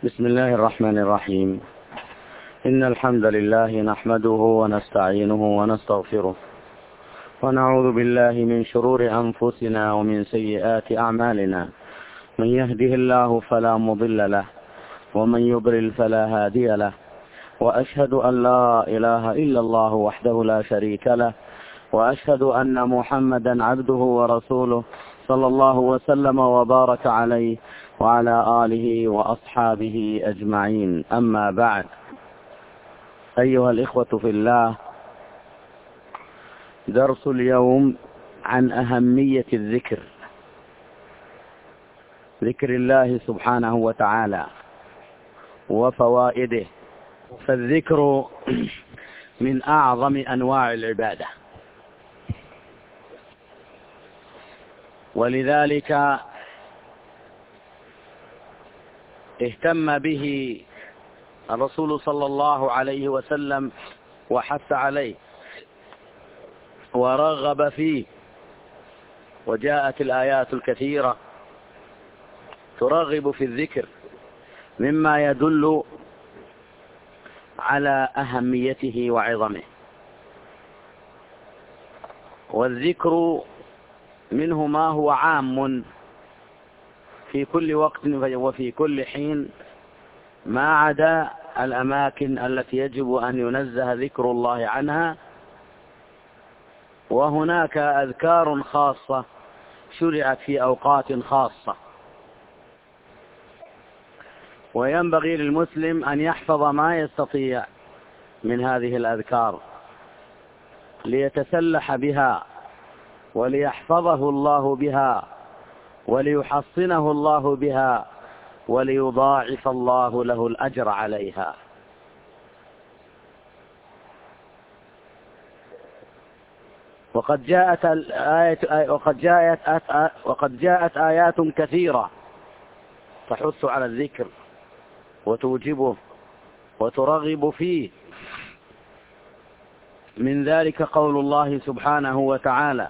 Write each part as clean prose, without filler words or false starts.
بسم الله الرحمن الرحيم. إن الحمد لله نحمده ونستعينه ونستغفره ونعوذ بالله من شرور أنفسنا ومن سيئات أعمالنا. من يهده الله فلا مضل له ومن يضلل فلا هادي له، وأشهد أن لا إله إلا الله وحده لا شريك له، وأشهد أن محمدا عبده ورسوله صلى الله وسلم وبارك عليه وعلى آله وأصحابه أجمعين. أما بعد، أيها الإخوة في الله، درس اليوم عن أهمية الذكر، ذكر الله سبحانه وتعالى وفوائده. فالذكر من أعظم أنواع العبادة، ولذلك اهتم به الرسول صلى الله عليه وسلم وحث عليه ورغب فيه، وجاءت الآيات الكثيرة ترغب في الذكر مما يدل على أهميته وعظمه. والذكر منه ما هو عام في كل وقت وفي كل حين، ما عدا الأماكن التي يجب أن ينزه ذكر الله عنها، وهناك أذكار خاصة شرعت في أوقات خاصة. وينبغي للمسلم أن يحفظ ما يستطيع من هذه الأذكار ليتسلح بها وليحفظه الله بها وليحصنه الله بها وليضاعف الله له الأجر عليها. وقد جاءت آيات كثيرة تحث على الذكر وتوجبه وترغب فيه. من ذلك قول الله سبحانه وتعالى: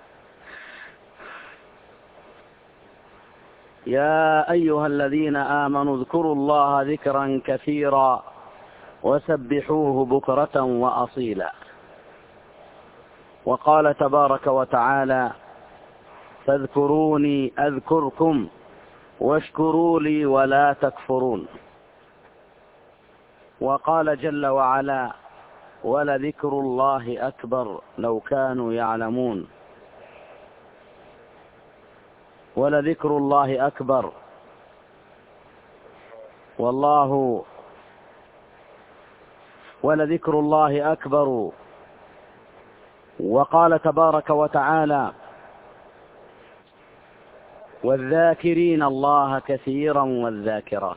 يا أيها الذين آمنوا اذكروا الله ذكرا كثيرا وسبحوه بكرة وأصيلا. وقال تبارك وتعالى: فاذكروني أذكركم واشكروا لي ولا تكفرون. وقال جل وعلا: ولذكر الله أكبر لو كانوا يعلمون. ولذكر الله أكبر ولذكر الله أكبر. وقال تبارك وتعالى: والذاكرين الله كثيرا والذاكرات.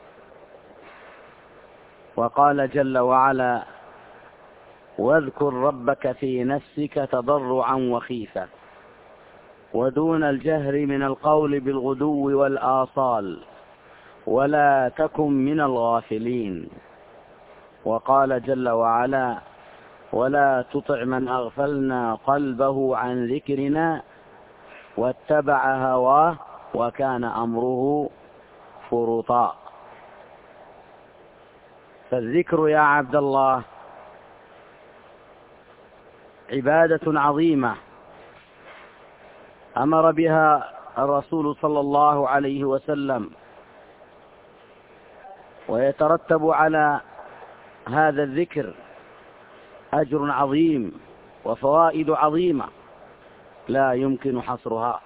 وقال جل وعلا: واذكر ربك في نفسك تضرعا وخيفة ودون الجهر من القول بالغدو والآصال ولا تكن من الغافلين. وقال جل وعلا: ولا تطع من أغفلنا قلبه عن ذكرنا واتبع هواه وكان أمره فرطا. فالذكر يا عبد الله عبادة عظيمة أمر بها الرسول صلى الله عليه وسلم، ويترتب على هذا الذكر أجر عظيم وفوائد عظيمة لا يمكن حصرها.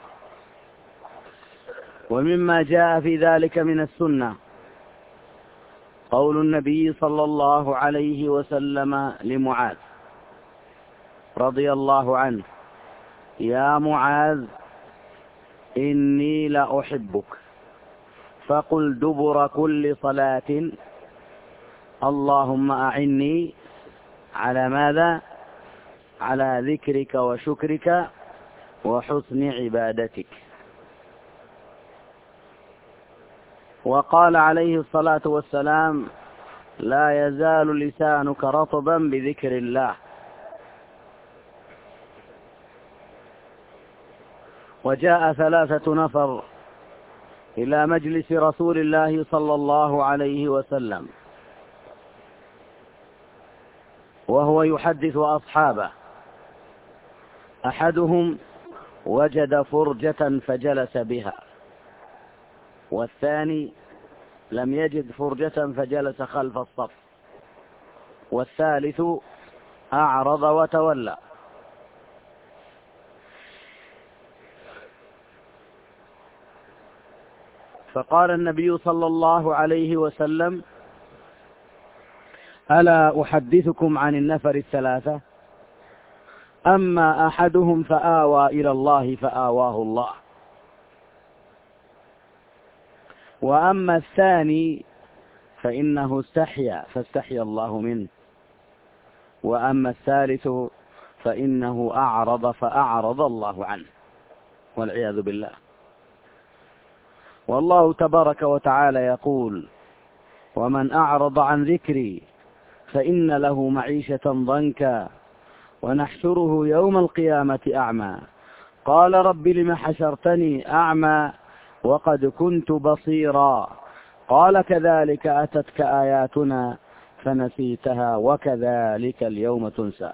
ومما جاء في ذلك من السنة قول النبي صلى الله عليه وسلم لمعاذ رضي الله عنه: يا معاذ إني لأحبك، فقل دبر كل صلاة اللهم أعني على ماذا؟ على ذكرك وشكرك وحسن عبادتك. وقال عليه الصلاة والسلام: لا يزال لسانك رطبا بذكر الله. وجاء 3 نفر إلى مجلس رسول الله صلى الله عليه وسلم وهو يحدث أصحابه، أحدهم وجد فرجة فجلس بها، والثاني لم يجد فرجة فجلس خلف الصف، والثالث أعرض وتولى. فقال النبي صلى الله عليه وسلم: ألا أحدثكم عن النفر الثلاثة؟ أما أحدهم فآوى إلى الله فآواه الله، وأما الثاني فإنه استحيا فاستحيا الله منه، وأما الثالث فإنه أعرض فأعرض الله عنه، والعياذ بالله. والله تبارك وتعالى يقول: ومن أعرض عن ذكري فإن له معيشة ضنكا ونحشره يوم القيامة أعمى قال رب لم حشرتني أعمى وقد كنت بصيرا قال كذلك أتتك آياتنا فنسيتها وكذلك اليوم تنسى.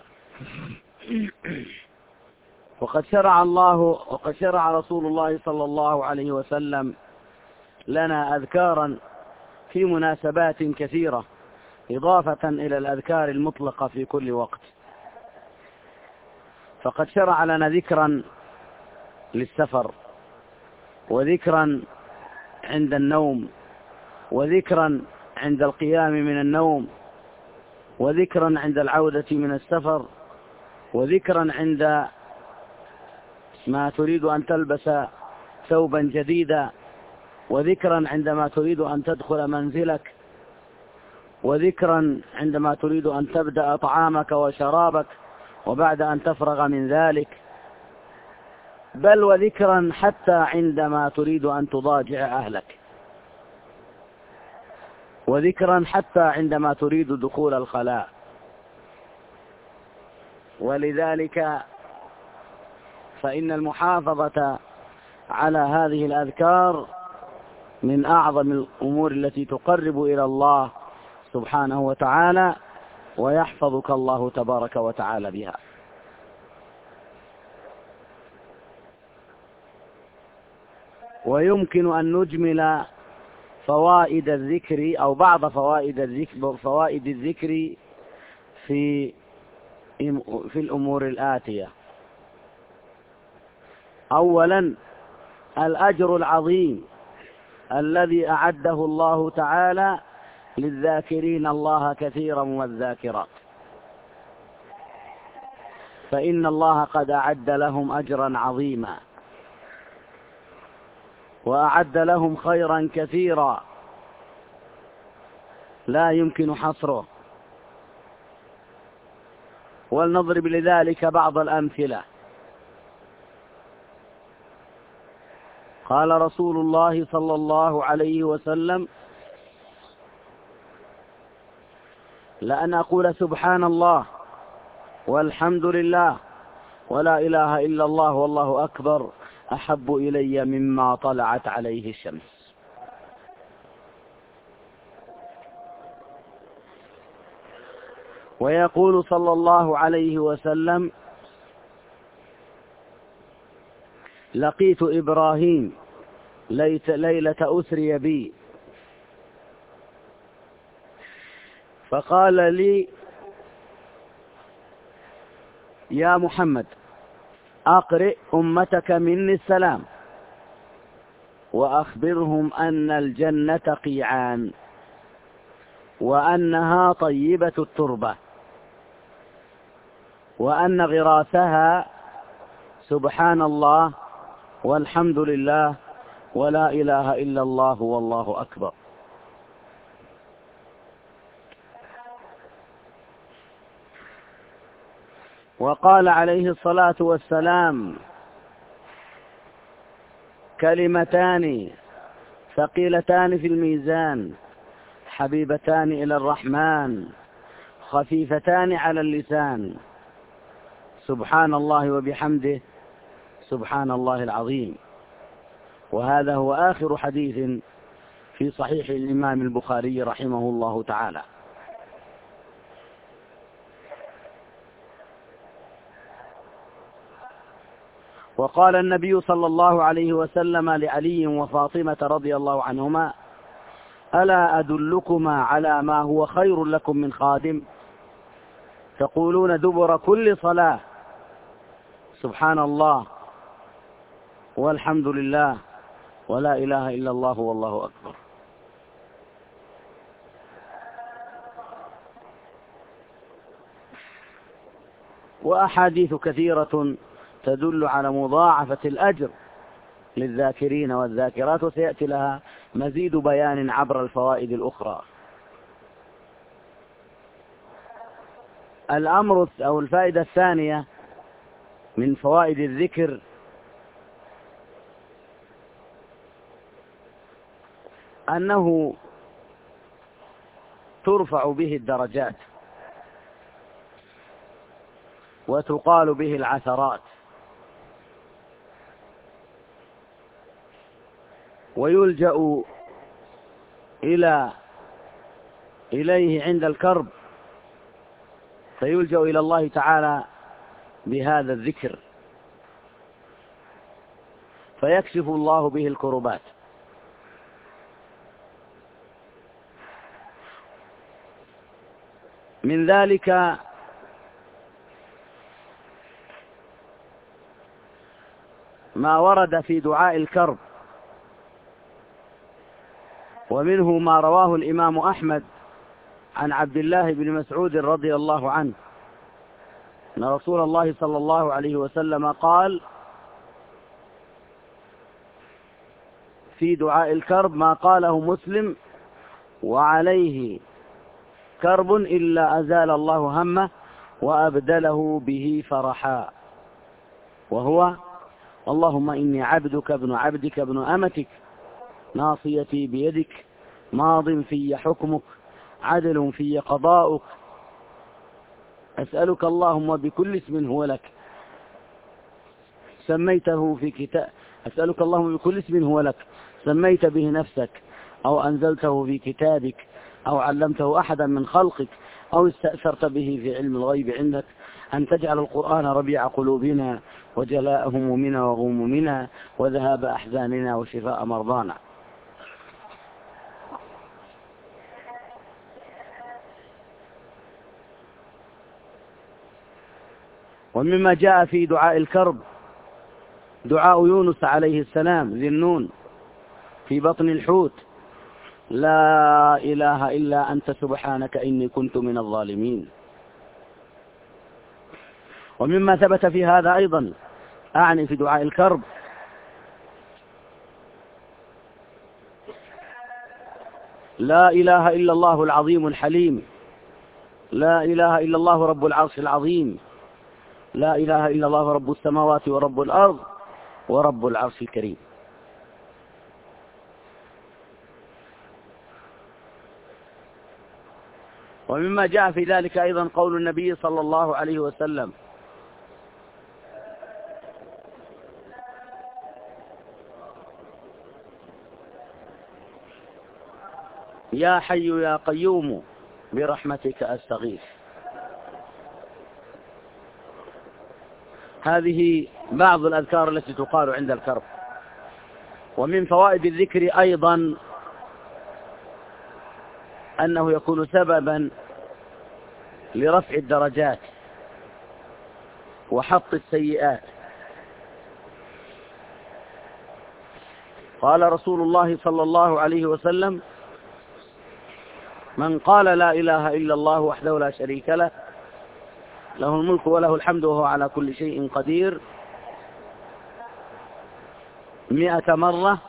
وقد شرع رسول الله صلى الله عليه وسلم لنا أذكارا في مناسبات كثيرة إضافة إلى الأذكار المطلقة في كل وقت. فقد شرع لنا ذكرا للسفر، وذكرا عند النوم، وذكرا عند القيام من النوم، وذكرا عند العودة من السفر، وذكرا عند ما تريد أن تلبس ثوبا جديدا، وذكرا عندما تريد أن تدخل منزلك، وذكرا عندما تريد أن تبدأ طعامك وشرابك وبعد أن تفرغ من ذلك، بل وذكرا حتى عندما تريد أن تضاجع أهلك، وذكرا حتى عندما تريد دخول الخلاء. ولذلك فإن المحافظة على هذه الأذكار من أعظم الأمور التي تقرب إلى الله سبحانه وتعالى، ويحفظك الله تبارك وتعالى بها. ويمكن أن نجمل فوائد الذكر أو بعض فوائد الذكر في الأمور الآتية. أولا، الأجر العظيم الذي أعده الله تعالى للذاكرين الله كثيرا والذاكرات، فإن الله قد أعد لهم أجرا عظيما، وأعد لهم خيرا كثيرا لا يمكن حصره. ولنضرب لذلك بعض الأمثلة. قال رسول الله صلى الله عليه وسلم: لأن أقول سبحان الله والحمد لله ولا إله إلا الله والله أكبر أحب إلي مما طلعت عليه الشمس. ويقول صلى الله عليه وسلم: لقيت إبراهيم ليلة أسري بي فقال لي: يا محمد أقرئ أمتك مني السلام وأخبرهم أن الجنة قيعان وأنها طيبة التربة وأن غراسها سبحان الله والحمد لله ولا إله إلا الله والله أكبر. وقال عليه الصلاة والسلام: كلمتان ثقيلتان في الميزان حبيبتان إلى الرحمن خفيفتان على اللسان سبحان الله وبحمده سبحان الله العظيم. وهذا هو آخر حديث في صحيح الإمام البخاري رحمه الله تعالى. وقال النبي صلى الله عليه وسلم لعلي وفاطمة رضي الله عنهما: ألا أدلكما على ما هو خير لكم من خادم؟ تقولون دبر كل صلاة سبحان الله والحمد لله ولا إله إلا الله والله أكبر. وأحاديث كثيرة تدل على مضاعفة الأجر للذاكرين والذاكرات، وسيأتي لها مزيد بيان عبر الفوائد الأخرى. الأمر أو الفائدة الثانية من فوائد الذكر أنه ترفع به الدرجات وتقال به العثرات، ويلجأ إليه عند الكرب، فيلجأ إلى الله تعالى بهذا الذكر فيكشف الله به الكربات. من ذلك ما ورد في دعاء الكرب، ومنه ما رواه الإمام أحمد عن عبد الله بن مسعود رضي الله عنه أن رسول الله صلى الله عليه وسلم قال في دعاء الكرب ما قاله مسلم: وعليه كرب إلا أزال الله همه وأبدله به فرحا، وهو: اللهم إني عبدك ابن عبدك ابن أمتك ناصيتي بيدك ماض في حكمك عدل في قضاؤك أسألك اللهم بكل اسم هو لك سميته في كتاب أسألك اللهم بكل اسم هو لك سميت به نفسك أو أنزلته في كتابك أو علمته أحدا من خلقك أو استأثرت به في علم الغيب عندك أن تجعل القرآن ربيع قلوبنا وجلاء همومنا وغمومنا وذهاب أحزاننا وشفاء مرضانا. ومما جاء في دعاء الكرب دعاء يونس عليه السلام ذي النون في بطن الحوت: لا إله إلا أنت سبحانك إني كنت من الظالمين. ومما ثبت في هذا أيضا أعني في دعاء الكرب لا إله إلا الله العظيم الحليم، لا إله إلا الله رب العرش العظيم، لا إله إلا الله رب السماوات ورب الأرض ورب العرش الكريم. ومما جاء في ذلك أيضا قول النبي صلى الله عليه وسلم: يا حي يا قيوم برحمتك أستغيث. هذه بعض الأذكار التي تقال عند الكرب. ومن فوائد الذكر أيضا أنه يكون سببا لرفع الدرجات وحط السيئات. قال رسول الله صلى الله عليه وسلم: من قال لا إله إلا الله وحده لا شريك له له الملك وله الحمد وهو على كل شيء قدير 100 مرة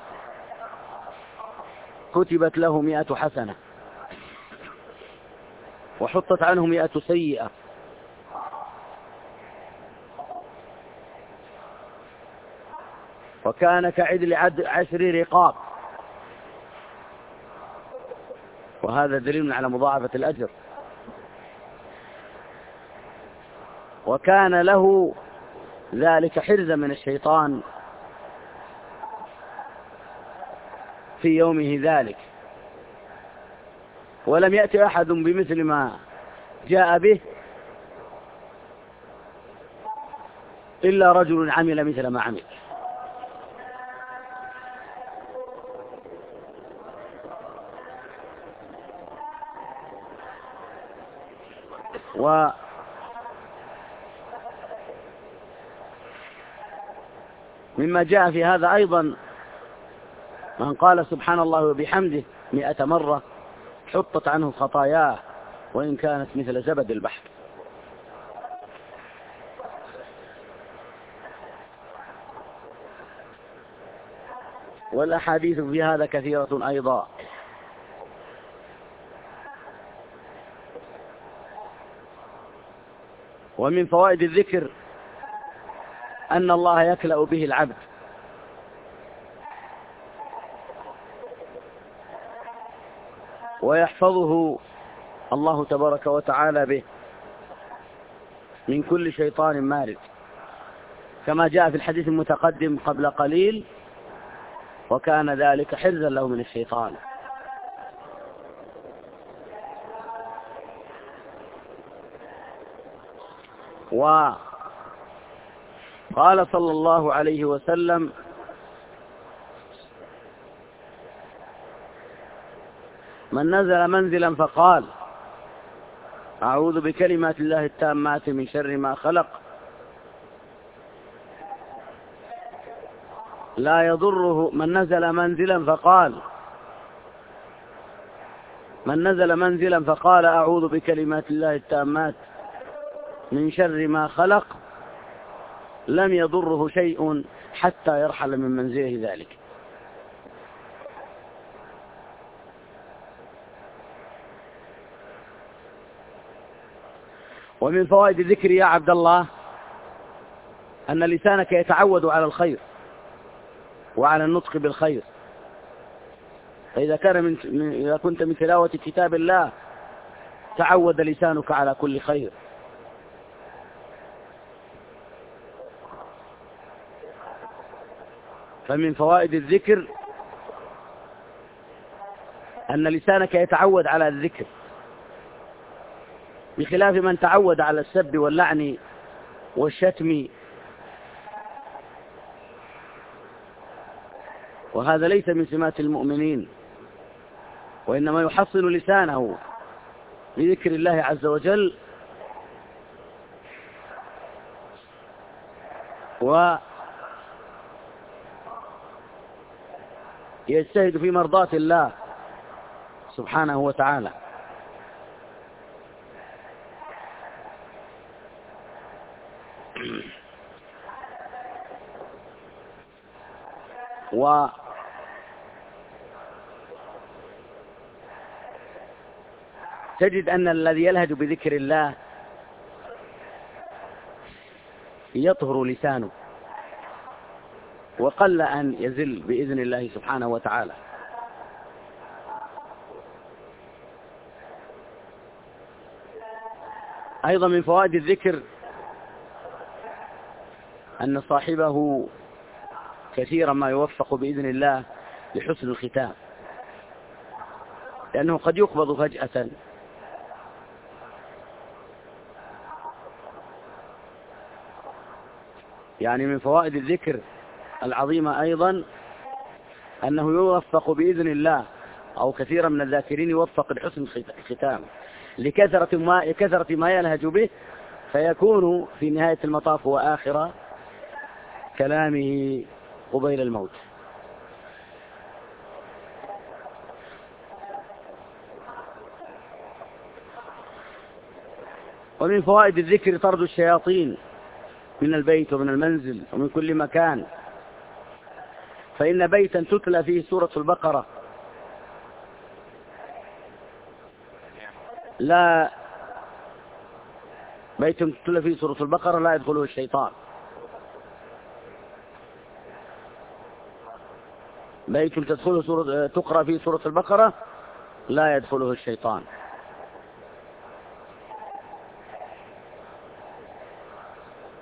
كتبت له 100 حسنة وحطت عنه 100 سيئة. وكان كعدل 10 رقاب. وهذا دليل على مضاعفة الأجر. وكان له ذلك حرزا من الشيطان في يومه ذلك، ولم يأتي أحد بمثل ما جاء به إلا رجل عمل مثل ما عمل. ومما جاء في هذا أيضا من قال سبحان الله وبحمده 100 مرة حطت عنه خطاياه وإن كانت مثل زبد البحر. والأحاديث في هذا كثيرة أيضا. ومن فوائد الذكر أن الله يكلأ به العبد، ويحفظه الله تبارك وتعالى به من كل شيطان مارد، كما جاء في الحديث المتقدم قبل قليل: وكان ذلك حرزا له من الشيطان. وقال صلى الله عليه وسلم: من نزل منزلا فقال أعوذ بكلمات الله التامات من شر ما خلق لا يضره. من نزل منزلا فقال أعوذ بكلمات الله التامات من شر ما خلق لم يضره شيء حتى يرحل من منزله ذلك. ومن فوائد الذكر يا عبد الله أن لسانك يتعود على الخير وعلى النطق بالخير. فإذا كنت من تلاوة كتاب الله تعود لسانك على كل خير. فمن فوائد الذكر أن لسانك يتعود على الذكر، بخلاف من تعود على السب واللعن والشتم، وهذا ليس من سمات المؤمنين، وإنما يحصن لسانه بذكر الله عز وجل ويجتهد في مرضاة الله سبحانه وتعالى. وتجد أن الذي يلهج بذكر الله يطهر لسانه، وقل أن يزل بإذن الله سبحانه وتعالى. أيضا من فوائد الذكر أن صاحبه كثيرا ما يوفق بإذن الله لحسن الختام، لأنه قد يقبض فجأة. يعني من فوائد الذكر العظيمة أيضا أنه يوفق بإذن الله، أو كثيرا من الذاكرين يوفق لحسن الختام لكثرة ما يلهج به، فيكون في نهاية المطاف وآخر كلامه قبيل الموت. ومن فوائد الذكر طرد الشياطين من البيت ومن المنزل ومن كل مكان، فإن بيتا تتلى فيه سورة البقرة لا يدخله الشيطان. بيت تقرأ فيه سورة البقرة لا يدخله الشيطان.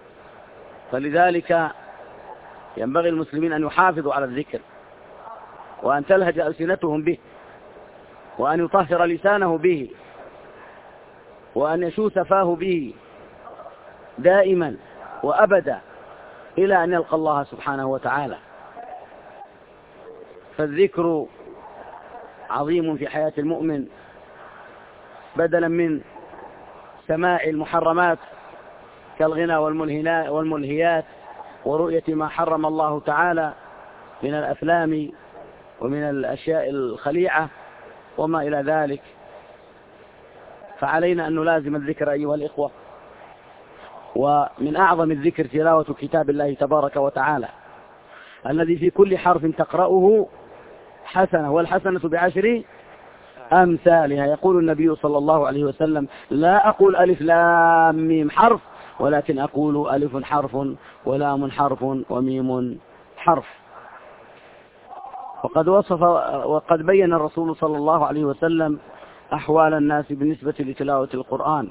فلذلك ينبغي المسلمين أن يحافظوا على الذكر وأن تلهج ألسنتهم به، وأن يطهر لسانه به، وأن يشوث فاه به دائما وأبدا إلى أن يلقى الله سبحانه وتعالى. فالذكر عظيم في حياة المؤمن، بدلا من سماع المحرمات كالغنى والملهيات ورؤية ما حرم الله تعالى من الأفلام ومن الأشياء الخليعة وما إلى ذلك. فعلينا أن نلازم الذكر أيها الإخوة، ومن أعظم الذكر تلاوة كتاب الله تبارك وتعالى الذي في كل حرف تقرأه حسنة، والحسنة بعشر أمثالها. يقول النبي صلى الله عليه وسلم: لا أقول ألف لام ميم حرف، ولكن أقول ألف حرف ولام حرف وميم حرف. وقد بين الرسول صلى الله عليه وسلم أحوال الناس بالنسبة لتلاوة القرآن،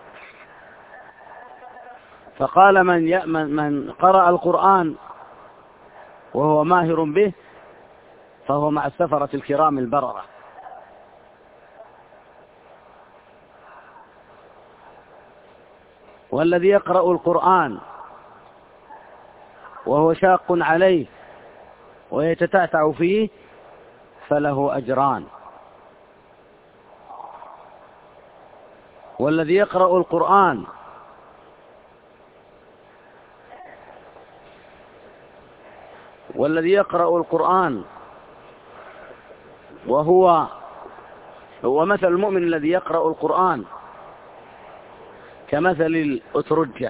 فقال: من قرأ القرآن وهو ماهر به فهو مع السفرة الكرام البررة. والذي يقرأ القرآن وهو شاق عليه ويتتعتع فيه فله أجران. والذي يقرأ القرآن وهو مثل المؤمن الذي يقرأ القرآن كمثل الأترجة،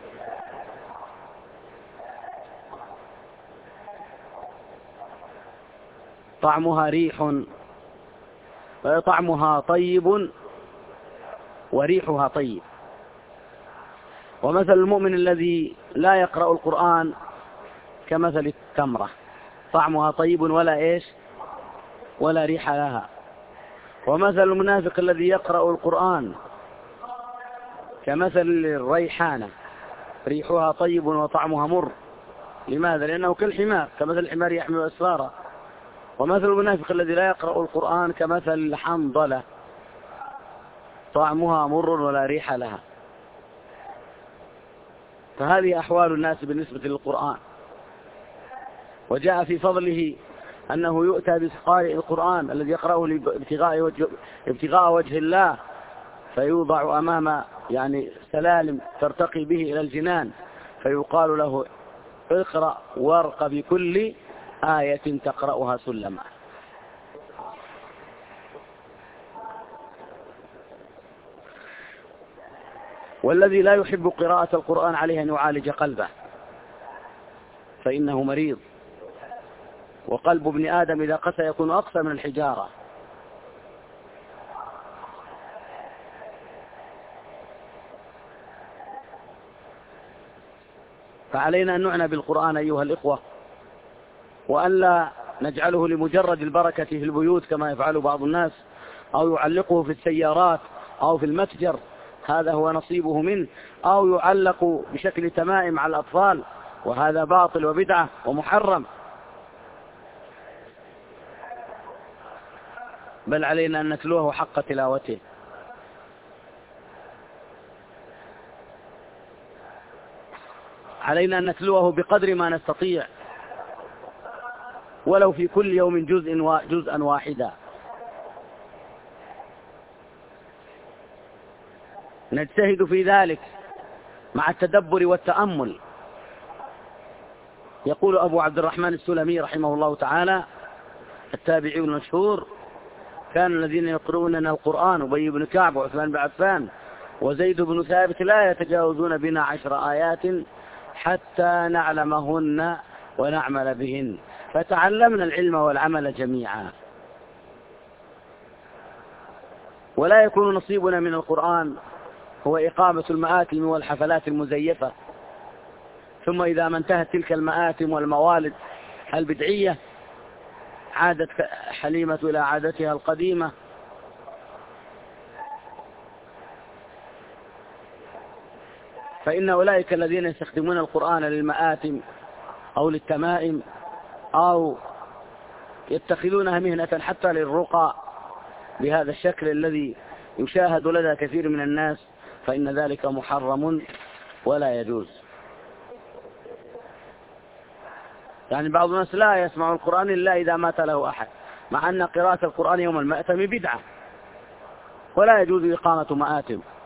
طعمها طيب وريحها طيب. ومثل المؤمن الذي لا يقرأ القرآن كمثل التمرة، طعمها طيب ولا ريح لها. ومثل المنافق الذي يقرأ القرآن كمثل الريحانة، ريحها طيب وطعمها مر. لماذا؟ لأنه كالحمار، كمثل الحمار يحمل أسفارا. ومثل المنافق الذي لا يقرأ القرآن كمثل الحنظلة، طعمها مر ولا ريح لها. فهذه أحوال الناس بالنسبة للقرآن. وجاء في فضله أنه يؤتى بقارئ القرآن الذي يقرأه ابتغاء وجه الله، فيوضع أمام سلالم ترتقي به إلى الجنان، فيقال له: اقرأ وارق بكل آية تقرأها سلما. والذي لا يحب قراءة القرآن عليه أن يعالج قلبه، فإنه مريض، وقلب ابن آدم إذا قسى يكون أقسى من الحجارة. فعلينا أن نعنى بالقرآن أيها الإخوة، وأن لا نجعله لمجرد البركة في البيوت كما يفعل بعض الناس، أو يعلقه في السيارات أو في المتجر، هذا هو نصيبه منه، أو يعلق بشكل تمائم على الأطفال، وهذا باطل وبدعة ومحرم. بل علينا أن نتلوه حق تلاوته. علينا أن نتلوه بقدر ما نستطيع، ولو في كل يوم جزءا واحدا. نجتهد في ذلك مع التدبر والتأمل. يقول أبو عبد الرحمن السلمي رحمه الله تعالى، التابعي المشهور: كان الذين يقرؤوننا القرآن أبي بن كعب وعثمان بن عفان وزيد بن ثابت لا يتجاوزون بنا 10 آيات حتى نعلمهن ونعمل بهن، فتعلمنا العلم والعمل جميعا. ولا يكون نصيبنا من القرآن هو إقامة المآتم والحفلات المزيفة، ثم إذا ما انتهت تلك المآتم والموالد البدعية عادت حليمة إلى عادتها القديمة، فإن أولئك الذين يستخدمون القرآن للمآتم أو للتمائم أو يتخذونها مهنة حتى للرقى بهذا الشكل الذي يشاهد لدى كثير من الناس، فإن ذلك محرم ولا يجوز. يعني بعض الناس لا يسمع القرآن إلا إذا مات له أحد، مع أن قراءة القرآن يوم المأتم بدعة ولا يجوز إقامة مآتم.